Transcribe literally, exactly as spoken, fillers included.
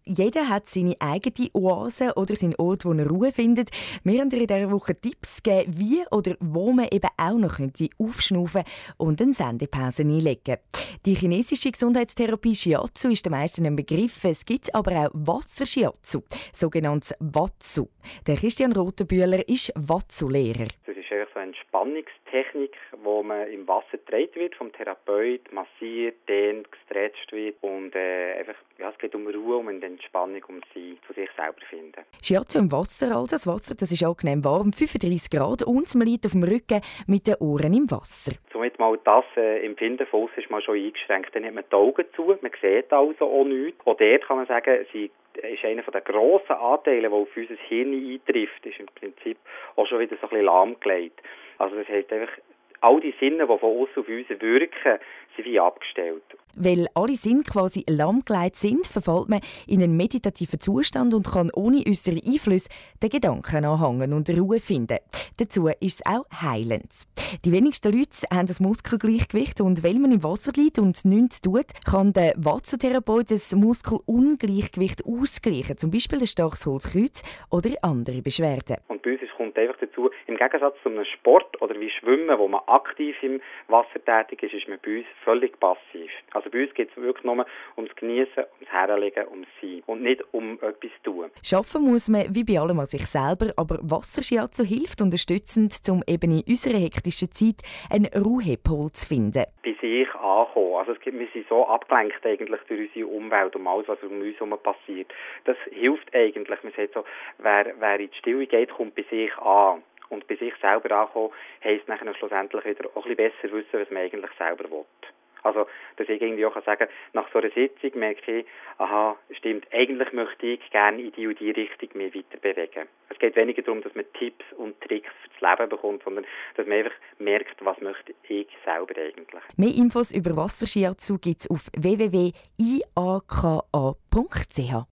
Jeder hat seine eigene Oase oder seinen Ort, wo er Ruhe findet. Wir haben dir in dieser Woche Tipps gegeben, wie oder wo man eben auch noch aufschnaufen und eine Sendepause einlegen. Die chinesische Gesundheitstherapie Shiatsu ist den meisten ein Begriff. Es gibt aber auch Wasser-Shiatsu, sogenanntes Watsu. Der Christian Rotenbühler ist Watsu-Lehrer. Das ist eigentlich so eine Entspannungstechnik, wo man im Wasser gedreht wird, vom Therapeut massiert, dehnt, gestretcht wird und äh, einfach, ja, es geht um Ruhe, um eine Entspannung, um sie zu sich selber zu finden. Shiatsu im Wasser, also das Wasser, das ist angenehm warm, fünfunddreissig Grad und man liegt auf dem Rücken mit den Ohren im Wasser. Somit mal das äh, Empfinden von aussen ist mal schon eingeschränkt. Dann hat man die Augen zu, man sieht also auch nichts. Auch dort kann man sagen, sie ist einer der grossen Anteile, der auf unser Hirn eintrifft, ist im Prinzip auch schon wieder so ein bisschen lahmgelegt. Also das heißt einfach, all die Sinne, die von außen auf uns wirken, sind wie abgestellt. Weil alle Sinne quasi lahmgelegt sind, verfällt man in einen meditativen Zustand und kann ohne äußere Einflüsse den Gedanken anhängen und Ruhe finden. Dazu ist es auch heilend. Die wenigsten Leute haben das Muskelgleichgewicht und weil man im Wasser liegt und nichts tut, kann der Watsu-Therapeut das Muskelungleichgewicht ausgleichen, zum Beispiel ein starkes Holzkreuz oder andere Beschwerden. Und bei uns kommt einfach dazu, im Gegensatz zu einem Sport oder wie Schwimmen, wo man aktiv im Wasser tätig ist, ist man bei uns völlig passiv. Also bei uns geht es wirklich nur ums Genießen, ums Herlegen, ums Sein und nicht um etwas zu tun. Schaffen muss man wie bei allem an sich selber, aber Wasser-Shiatsu hilft unterstützend, um eben in unserer hektischen Zeit einen Ruhepol zu finden. Bei sich ankommen. Also es gibt, wir sind so abgelenkt eigentlich durch unsere Umwelt und alles, was um uns herum passiert. Das hilft eigentlich. Man sagt so, wer, wer in die Stille geht, kommt bei sich an. Und bei sich selber ankommen, heisst nachher schlussendlich wieder auch ein bisschen besser wissen, was man eigentlich selber will. Also, dass ich irgendwie auch sagen kann, nach so einer Sitzung merke ich, aha, stimmt, eigentlich möchte ich gerne in die und die Richtung mich weiter bewegen. Es geht weniger darum, dass man Tipps und Tricks fürs Leben bekommt, sondern dass man einfach merkt, was möchte ich selber eigentlich. Mehr Infos über Wasser-Shiatsu gibt es auf w w w punkt i a k a punkt c h.